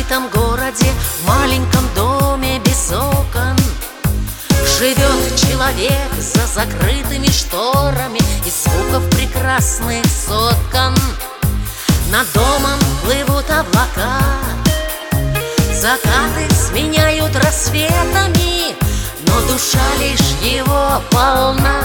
забытом городе, в маленьком доме без окон живет человек за закрытыми шторами из звуков прекрасных соткан. Над домом плывут облака, закаты сменяют рассветами, но душа лишь его полна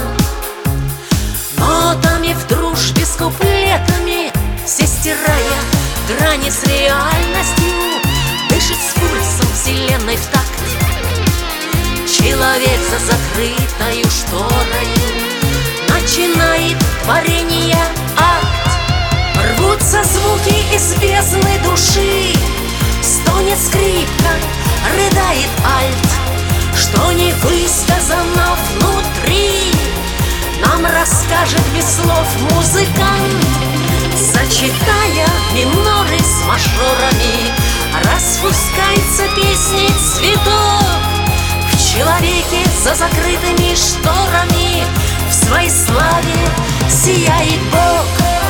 нотами в дружбе с куплетами. Все стирая грани с реальностью, дышит с пульсом вселенной в такт. Человек за закрытою шторою начинает творение акт. Рвутся звуки из бездны души, стонет скрипка, рыдает альт. Что не высказано внутри, нам расскажет без слов музыкант. Сочетая миноры с мажорами, распускается песней цветов. В человеке за закрытыми шторами в своей славе сияет Бог.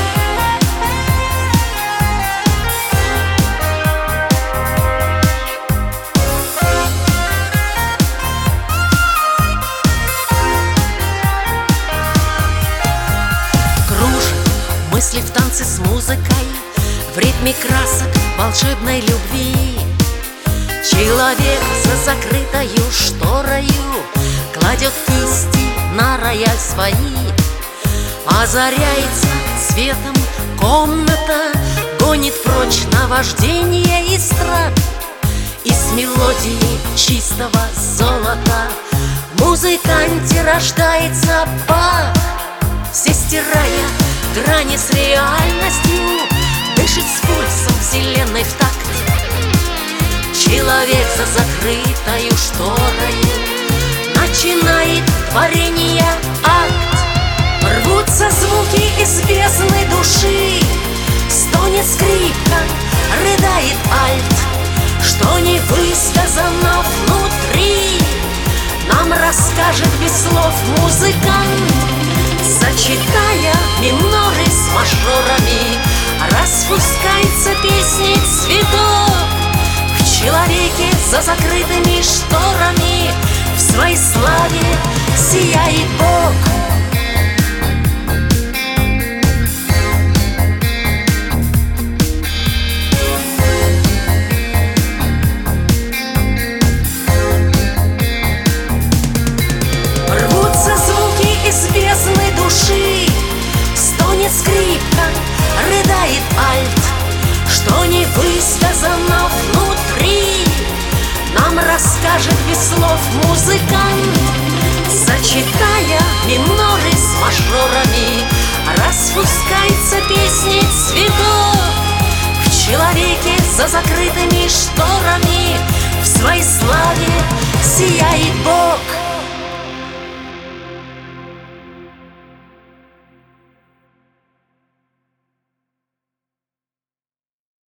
Мысли в танце с музыкой, в ритме красок волшебной любви. Человек за закрытою шторою кладет кисти на рояль свои. Озаряется светом комната, гонит прочь наваждение и страх. Из мелодии чистого золота в музыканте рождается Бах. Все стирая грани с реальностью, дышит с пульсом вселенной в такт. Человек за закрытою шторою начинает творение акт. Рвутся звуки из бездны души, стонет скрипка, рыдает альт. Что не высказано внутри, нам расскажет без слов музыкант. Сочетая миноры с мажорами, распускается песней цветов. В человеке за закрытыми шторами в своей славе сияет Бог. Рвутся звуки из бездны души, стонет скрипка, рыдает альт. Что не высказано внутри, нам расскажет без слов музыкант. Сочетая миноры с мажорами, распускается песней цветов. В человеке за закрытыми шторами в своей славе сияет Бог.